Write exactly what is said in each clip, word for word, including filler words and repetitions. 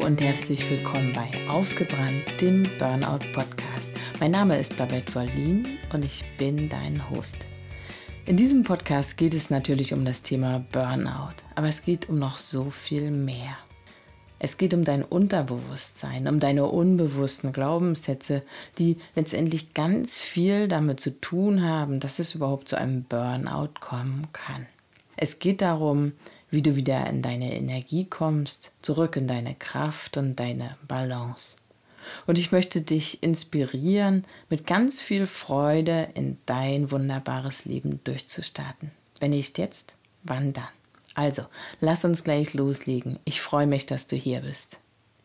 und herzlich willkommen bei Ausgebrannt, dem Burnout-Podcast. Mein Name ist Babette Wollin und ich bin dein Host. In diesem Podcast geht es natürlich um das Thema Burnout, aber es geht um noch so viel mehr. Es geht um dein Unterbewusstsein, um deine unbewussten Glaubenssätze, die letztendlich ganz viel damit zu tun haben, dass es überhaupt zu einem Burnout kommen kann. Es geht darum, wie du wieder in deine Energie kommst, zurück in deine Kraft und deine Balance. Und ich möchte dich inspirieren, mit ganz viel Freude in dein wunderbares Leben durchzustarten. Wenn nicht jetzt, wann dann? Also, lass uns gleich loslegen. Ich freue mich, dass du hier bist.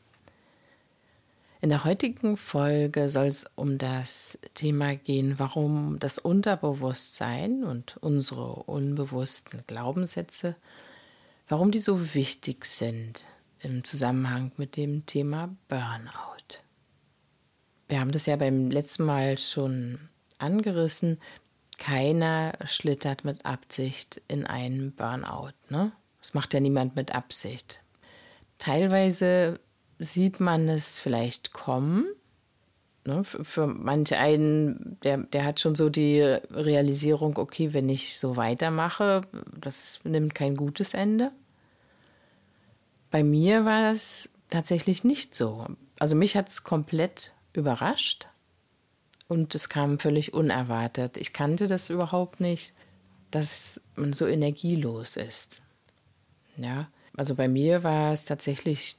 In der heutigen Folge soll es um das Thema gehen, warum das Unterbewusstsein und unsere unbewussten Glaubenssätze, warum die so wichtig sind im Zusammenhang mit dem Thema Burnout. Wir haben das ja beim letzten Mal schon angerissen. Keiner schlittert mit Absicht in einen Burnout, ne? Das macht ja niemand mit Absicht. Teilweise sieht man es vielleicht kommen. Ne? Für, für manche einen, der, der hat schon so die Realisierung, okay, wenn ich so weitermache, das nimmt kein gutes Ende. Bei mir war es tatsächlich nicht so. Also mich hat es komplett überrascht und es kam völlig unerwartet. Ich kannte das überhaupt nicht, dass man so energielos ist. Ja, also bei mir war es tatsächlich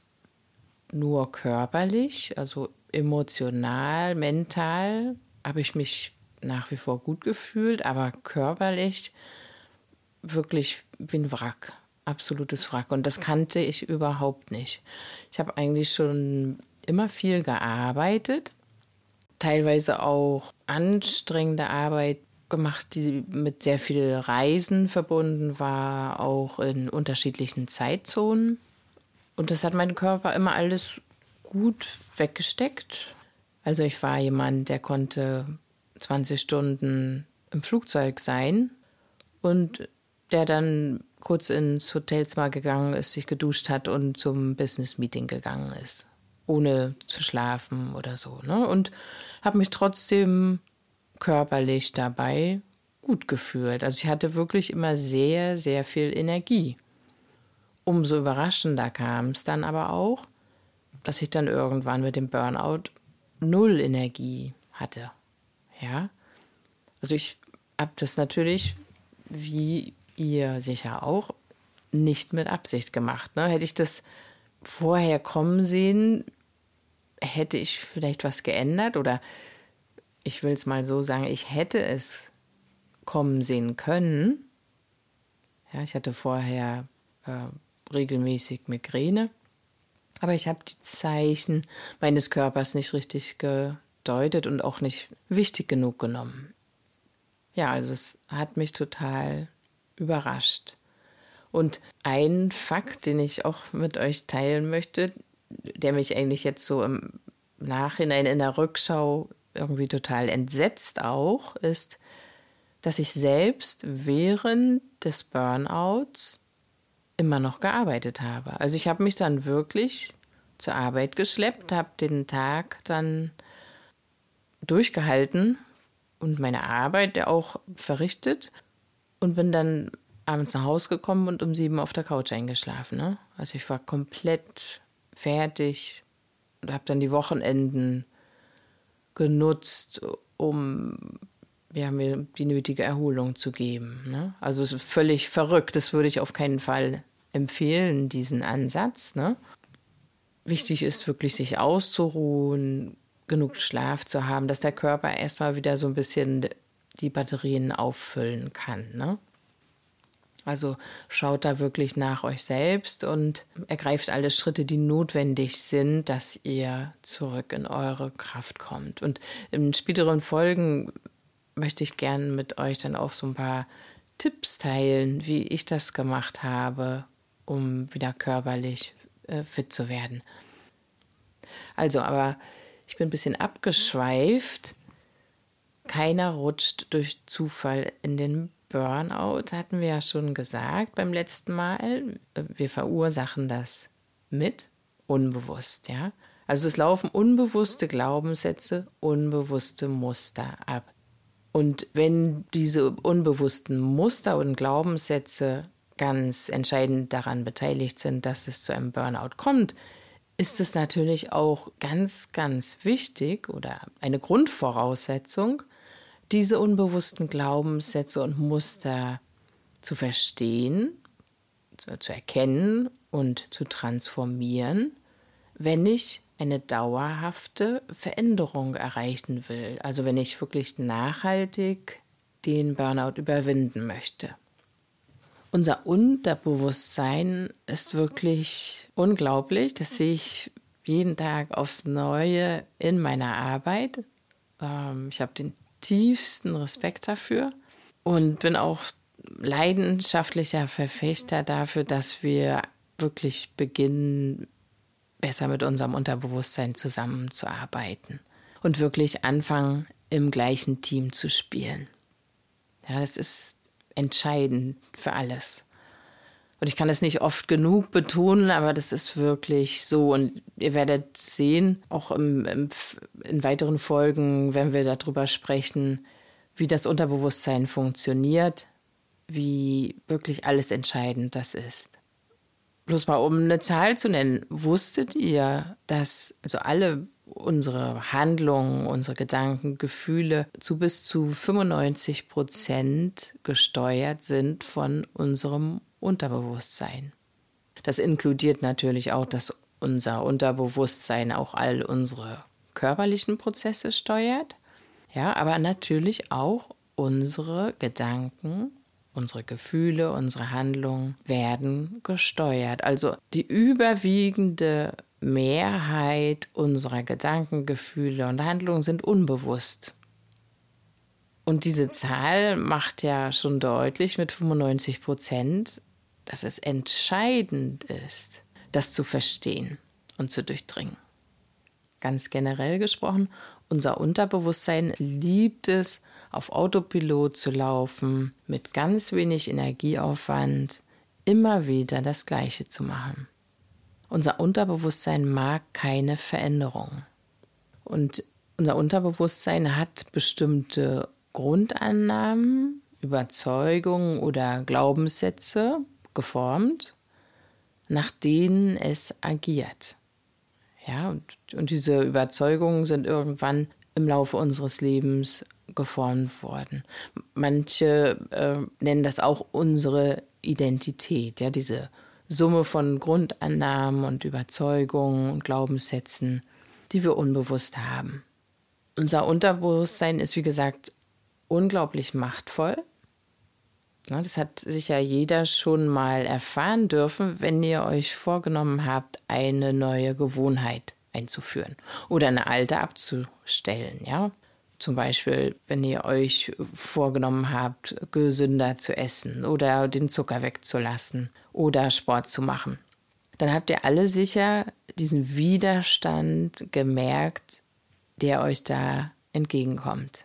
nur körperlich, also emotional, mental habe ich mich nach wie vor gut gefühlt, aber körperlich wirklich wie ein Wrack, absolutes Wrack. Und das kannte ich überhaupt nicht. Ich habe eigentlich schon immer viel gearbeitet, teilweise auch anstrengende Arbeit gemacht, die mit sehr viel Reisen verbunden war, auch in unterschiedlichen Zeitzonen. Und das hat mein Körper immer alles gut weggesteckt. Also ich war jemand, der konnte zwanzig Stunden im Flugzeug sein und der dann kurz ins Hotelzimmer gegangen ist, sich geduscht hat und zum Business-Meeting gegangen ist, ohne zu schlafen oder so, ne? Und habe mich trotzdem körperlich dabei gut gefühlt. Also ich hatte wirklich immer sehr, sehr viel Energie. Umso überraschender kam es dann aber auch, dass ich dann irgendwann mit dem Burnout null Energie hatte. Ja? Also ich habe das natürlich, wie ihr sicher auch, nicht mit Absicht gemacht. Ne? Hätte ich das vorher kommen sehen, hätte ich vielleicht was geändert oder ich will es mal so sagen, ich hätte es kommen sehen können. Ja, ich hatte vorher äh, regelmäßig Migräne, aber ich habe die Zeichen meines Körpers nicht richtig gedeutet und auch nicht wichtig genug genommen. Ja, also es hat mich total überrascht. Und ein Fakt, den ich auch mit euch teilen möchte, der mich eigentlich jetzt so im Nachhinein in der Rückschau irgendwie total entsetzt auch, ist, dass ich selbst während des Burnouts immer noch gearbeitet habe. Also ich habe mich dann wirklich zur Arbeit geschleppt, habe den Tag dann durchgehalten und meine Arbeit auch verrichtet und bin dann abends nach Hause gekommen und um sieben auf der Couch eingeschlafen. Ne? Also ich war komplett fertig und habe dann die Wochenenden genutzt, um ja, mir die nötige Erholung zu geben. Ne? Also es ist völlig verrückt. Das würde ich auf keinen Fall empfehlen, diesen Ansatz. Ne? Wichtig ist wirklich, sich auszuruhen, genug Schlaf zu haben, dass der Körper erstmal wieder so ein bisschen die Batterien auffüllen kann. Ne? Also schaut da wirklich nach euch selbst und ergreift alle Schritte, die notwendig sind, dass ihr zurück in eure Kraft kommt. Und in späteren Folgen möchte ich gerne mit euch dann auch so ein paar Tipps teilen, wie ich das gemacht habe, um wieder körperlich äh, fit zu werden. Also, aber ich bin ein bisschen abgeschweift. Keiner rutscht durch Zufall in den Burnout, hatten wir ja schon gesagt beim letzten Mal. Wir verursachen das mit unbewusst, ja. Also es laufen unbewusste Glaubenssätze, unbewusste Muster ab. Und wenn diese unbewussten Muster und Glaubenssätze ganz entscheidend daran beteiligt sind, dass es zu einem Burnout kommt, ist es natürlich auch ganz, ganz wichtig oder eine Grundvoraussetzung, diese unbewussten Glaubenssätze und Muster zu verstehen, zu, zu erkennen und zu transformieren, wenn ich eine dauerhafte Veränderung erreichen will. Also wenn ich wirklich nachhaltig den Burnout überwinden möchte. Unser Unterbewusstsein ist wirklich unglaublich. Das sehe ich jeden Tag aufs Neue in meiner Arbeit. Ähm, ich habe den tiefsten Respekt dafür und bin auch leidenschaftlicher Verfechter dafür, dass wir wirklich beginnen, besser mit unserem Unterbewusstsein zusammenzuarbeiten und wirklich anfangen, im gleichen Team zu spielen. Ja, das ist entscheidend für alles. Und ich kann es nicht oft genug betonen, aber das ist wirklich so. Und ihr werdet sehen, auch im, im, in weiteren Folgen, wenn wir darüber sprechen, wie das Unterbewusstsein funktioniert, wie wirklich alles entscheidend das ist. Bloß mal, um eine Zahl zu nennen, wusstet ihr, dass also alle unsere Handlungen, unsere Gedanken, Gefühle zu bis zu fünfundneunzig Prozent gesteuert sind von unserem Unterbewusstsein? Das inkludiert natürlich auch, dass unser Unterbewusstsein auch all unsere körperlichen Prozesse steuert, ja, aber natürlich auch unsere Gedanken, unsere Gefühle, unsere Handlungen werden gesteuert. Also die überwiegende Mehrheit unserer Gedanken, Gefühle und Handlungen sind unbewusst. Und diese Zahl macht ja schon deutlich mit fünfundneunzig Prozent, dass es entscheidend ist, das zu verstehen und zu durchdringen. Ganz generell gesprochen, unser Unterbewusstsein liebt es, auf Autopilot zu laufen, mit ganz wenig Energieaufwand, immer wieder das Gleiche zu machen. Unser Unterbewusstsein mag keine Veränderung. Und unser Unterbewusstsein hat bestimmte Grundannahmen, Überzeugungen oder Glaubenssätze geformt, nach denen es agiert. Ja, und, und diese Überzeugungen sind irgendwann im Laufe unseres Lebens geformt worden. Manche äh, nennen das auch unsere Identität, ja, diese Summe von Grundannahmen und Überzeugungen und Glaubenssätzen, die wir unbewusst haben. Unser Unterbewusstsein ist, wie gesagt, unglaublich machtvoll. Ja, das hat sicher jeder schon mal erfahren dürfen, wenn ihr euch vorgenommen habt, eine neue Gewohnheit einzuführen oder eine alte abzustellen, ja. Zum Beispiel, wenn ihr euch vorgenommen habt, gesünder zu essen oder den Zucker wegzulassen oder Sport zu machen. Dann habt ihr alle sicher diesen Widerstand gemerkt, der euch da entgegenkommt.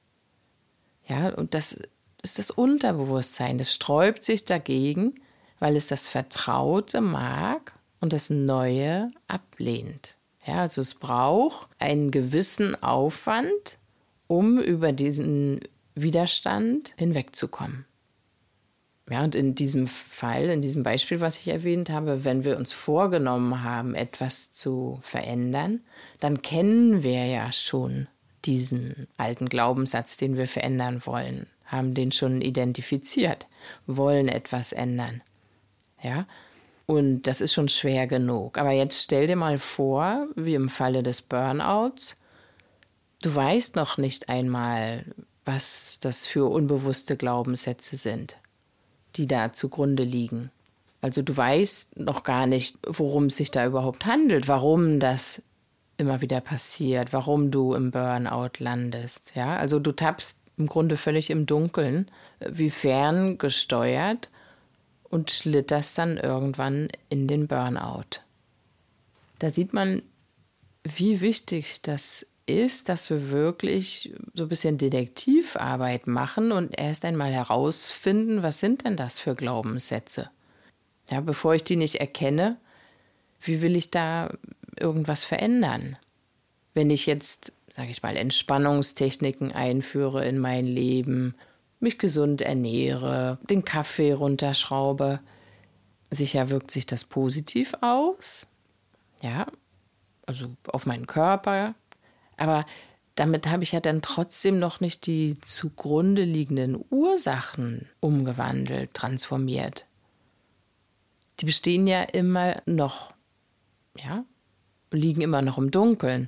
Ja, und das ist das Unterbewusstsein. Das sträubt sich dagegen, weil es das Vertraute mag und das Neue ablehnt. Ja, also es braucht einen gewissen Aufwand, um über diesen Widerstand hinwegzukommen. Ja, und in diesem Fall, in diesem Beispiel, was ich erwähnt habe, wenn wir uns vorgenommen haben, etwas zu verändern, dann kennen wir ja schon diesen alten Glaubenssatz, den wir verändern wollen, haben den schon identifiziert, wollen etwas ändern. Ja, und das ist schon schwer genug. Aber jetzt stell dir mal vor, wie im Falle des Burnouts, du weißt noch nicht einmal, was das für unbewusste Glaubenssätze sind, die da zugrunde liegen. Also du weißt noch gar nicht, worum es sich da überhaupt handelt, warum das immer wieder passiert, warum du im Burnout landest. Ja? Also du tappst im Grunde völlig im Dunkeln, wie ferngesteuert und schlitterst dann irgendwann in den Burnout. Da sieht man, wie wichtig das ist, dass wir wirklich so ein bisschen Detektivarbeit machen und erst einmal herausfinden, was sind denn das für Glaubenssätze. Ja, bevor ich die nicht erkenne, Wie will ich da irgendwas verändern? Wenn ich jetzt, sage ich mal, Entspannungstechniken einführe in mein Leben, mich gesund ernähre, den Kaffee runterschraube, sicher wirkt sich das positiv aus, ja, also auf meinen Körper, aber damit habe ich ja dann trotzdem noch nicht die zugrunde liegenden Ursachen umgewandelt, transformiert. Die bestehen ja immer noch, ja, liegen immer noch im Dunkeln.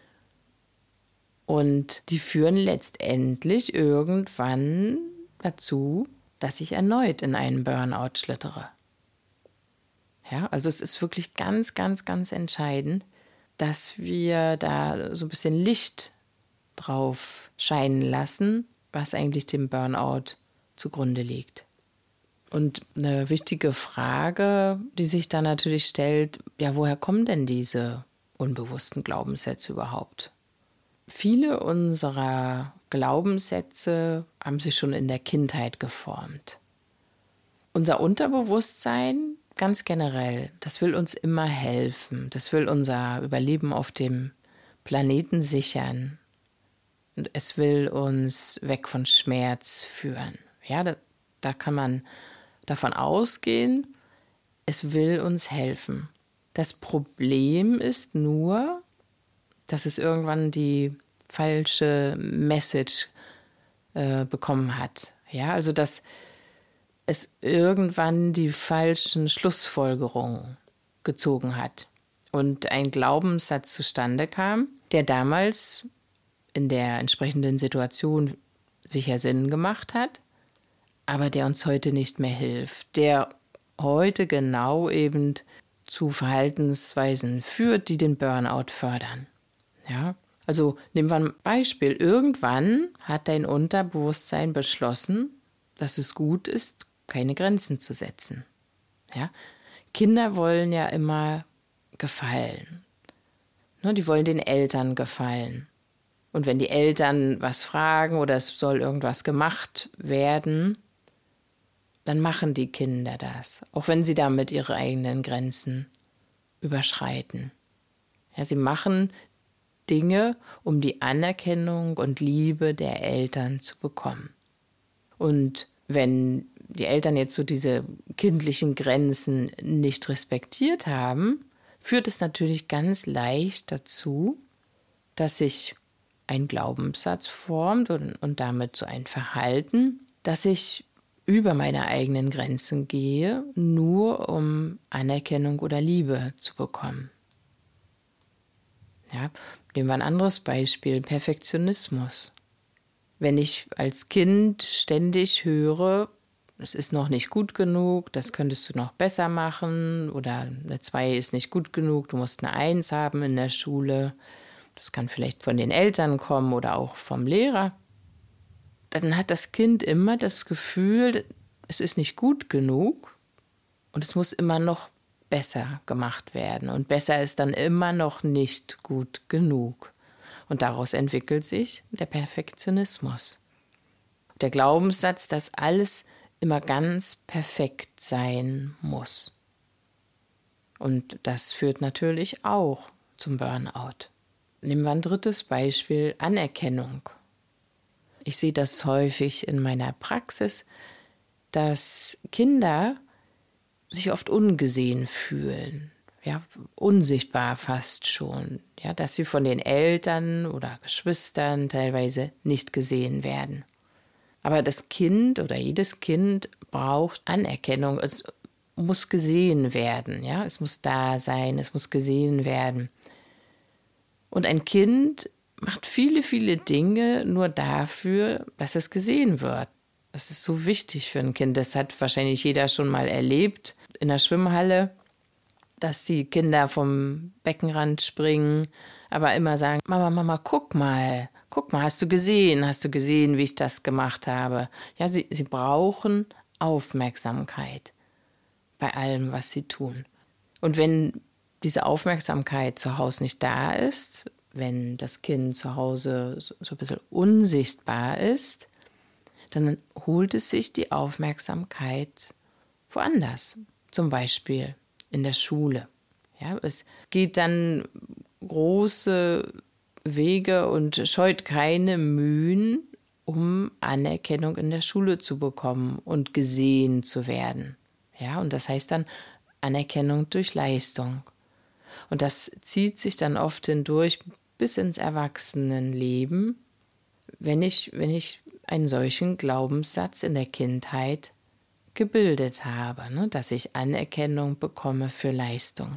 Und die führen letztendlich irgendwann dazu, dass ich erneut in einen Burnout schlittere. Ja, also es ist wirklich ganz, ganz, ganz entscheidend, dass wir da so ein bisschen Licht drauf scheinen lassen, was eigentlich dem Burnout zugrunde liegt. Und eine wichtige Frage, die sich da natürlich stellt, ja, woher kommen denn diese unbewussten Glaubenssätze überhaupt? Viele unserer Glaubenssätze haben sich schon in der Kindheit geformt. Unser Unterbewusstsein, ganz generell, das will uns immer helfen. Das will unser Überleben auf dem Planeten sichern. Und es will uns weg von Schmerz führen. Ja, da, da kann man davon ausgehen, es will uns helfen. Das Problem ist nur, dass es irgendwann die falsche Message äh, bekommen hat. Ja, also dass es irgendwann die falschen Schlussfolgerungen gezogen hat und ein Glaubenssatz zustande kam, der damals in der entsprechenden Situation sicher Sinn gemacht hat, aber der uns heute nicht mehr hilft, der heute genau eben zu Verhaltensweisen führt, die den Burnout fördern. Ja, also nehmen wir ein Beispiel. Irgendwann hat dein Unterbewusstsein beschlossen, dass es gut ist, keine Grenzen zu setzen. Ja? Kinder wollen ja immer gefallen. Ne, die wollen den Eltern gefallen. Und wenn die Eltern was fragen oder es soll irgendwas gemacht werden, dann machen die Kinder das, auch wenn sie damit ihre eigenen Grenzen überschreiten. Ja, sie machen Dinge, um die Anerkennung und Liebe der Eltern zu bekommen. Und wenn die Eltern jetzt so diese kindlichen Grenzen nicht respektiert haben, führt es natürlich ganz leicht dazu, dass sich ein Glaubenssatz formt und, und damit so ein Verhalten, dass ich über meine eigenen Grenzen gehe, nur um Anerkennung oder Liebe zu bekommen. Ja, nehmen wir ein anderes Beispiel, Perfektionismus. Wenn ich als Kind ständig höre, es ist noch nicht gut genug, das könntest du noch besser machen oder eine zwei ist nicht gut genug, du musst eine eins haben in der Schule, das kann vielleicht von den Eltern kommen oder auch vom Lehrer, dann hat das Kind immer das Gefühl, es ist nicht gut genug und es muss immer noch besser gemacht werden. Und besser ist dann immer noch nicht gut genug. Und daraus entwickelt sich der Perfektionismus. Der Glaubenssatz, dass alles immer ganz perfekt sein muss. Und das führt natürlich auch zum Burnout. Nehmen wir ein drittes Beispiel, Anerkennung. Ich sehe das häufig in meiner Praxis, dass Kinder sich oft ungesehen fühlen, ja, unsichtbar fast schon, ja, dass sie von den Eltern oder Geschwistern teilweise nicht gesehen werden. Aber das Kind oder jedes Kind braucht Anerkennung, es muss gesehen werden, ja, es muss da sein, es muss gesehen werden. Und ein Kind macht viele, viele Dinge nur dafür, dass es gesehen wird. Das ist so wichtig für ein Kind. Das hat wahrscheinlich jeder schon mal erlebt in der Schwimmhalle, dass die Kinder vom Beckenrand springen, aber immer sagen, Mama, Mama, guck mal, guck mal, hast du gesehen, hast du gesehen, wie ich das gemacht habe? Ja, sie, sie brauchen Aufmerksamkeit bei allem, was sie tun. Und wenn diese Aufmerksamkeit zu Hause nicht da ist, wenn das Kind zu Hause so, so ein bisschen unsichtbar ist, dann holt es sich die Aufmerksamkeit woanders, zum Beispiel in der Schule. Ja, es geht dann große Wege und scheut keine Mühen, um Anerkennung in der Schule zu bekommen und gesehen zu werden. Ja, und das heißt dann Anerkennung durch Leistung. Und das zieht sich dann oft hindurch bis ins Erwachsenenleben, wenn ich, wenn ich einen solchen Glaubenssatz in der Kindheit gebildet habe, ne, dass ich Anerkennung bekomme für Leistung.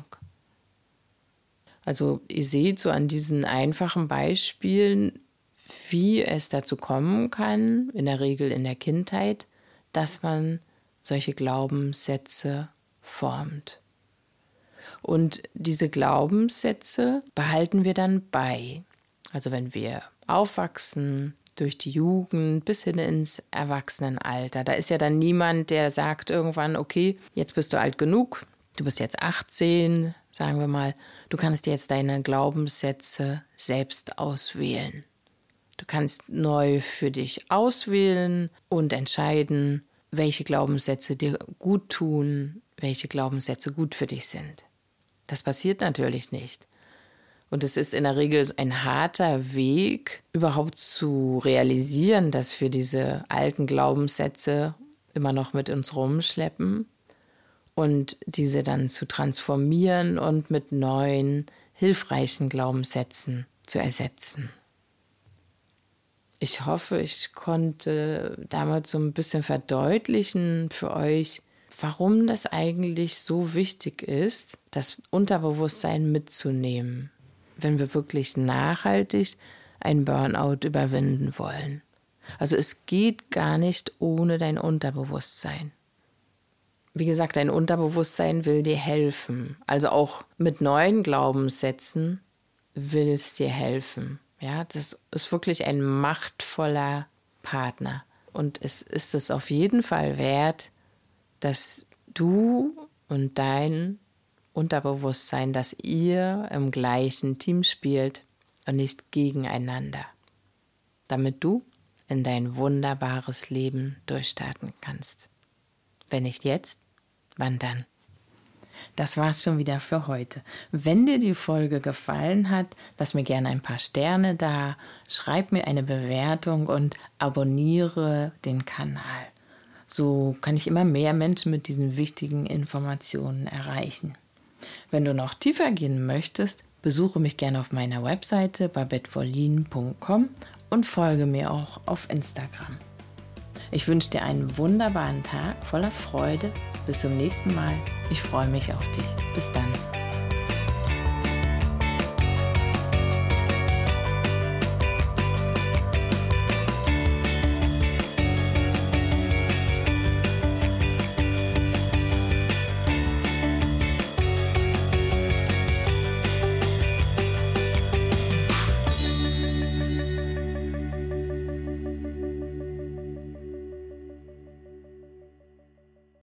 Also ihr seht so an diesen einfachen Beispielen, wie es dazu kommen kann, in der Regel in der Kindheit, dass man solche Glaubenssätze formt. Und diese Glaubenssätze behalten wir dann bei. Also wenn wir aufwachsen, durch die Jugend bis hin ins Erwachsenenalter. Da ist ja dann niemand, der sagt irgendwann, okay, jetzt bist du alt genug, du bist jetzt achtzehn, sagen wir mal, du kannst jetzt deine Glaubenssätze selbst auswählen. Du kannst neu für dich auswählen und entscheiden, welche Glaubenssätze dir gut tun, welche Glaubenssätze gut für dich sind. Das passiert natürlich nicht. Und es ist in der Regel ein harter Weg, überhaupt zu realisieren, dass wir diese alten Glaubenssätze immer noch mit uns rumschleppen und diese dann zu transformieren und mit neuen, hilfreichen Glaubenssätzen zu ersetzen. Ich hoffe, ich konnte damit so ein bisschen verdeutlichen für euch, warum das eigentlich so wichtig ist, das Unterbewusstsein mitzunehmen, wenn wir wirklich nachhaltig einen Burnout überwinden wollen. Also es geht gar nicht ohne dein Unterbewusstsein. Wie gesagt, dein Unterbewusstsein will dir helfen. Also auch mit neuen Glaubenssätzen will es dir helfen. Ja, das ist wirklich ein machtvoller Partner. Und es ist es auf jeden Fall wert, dass du und dein Unterbewusstsein, dass ihr im gleichen Team spielt und nicht gegeneinander, damit du in dein wunderbares Leben durchstarten kannst. Wenn nicht jetzt, wann dann? Das war's schon wieder für heute. Wenn dir die Folge gefallen hat, lass mir gerne ein paar Sterne da, schreib mir eine Bewertung und abonniere den Kanal. So kann ich immer mehr Menschen mit diesen wichtigen Informationen erreichen. Wenn du noch tiefer gehen möchtest, besuche mich gerne auf meiner Webseite babette vorlin punkt com und folge mir auch auf Instagram. Ich wünsche dir einen wunderbaren Tag voller Freude. Bis zum nächsten Mal. Ich freue mich auf dich. Bis dann.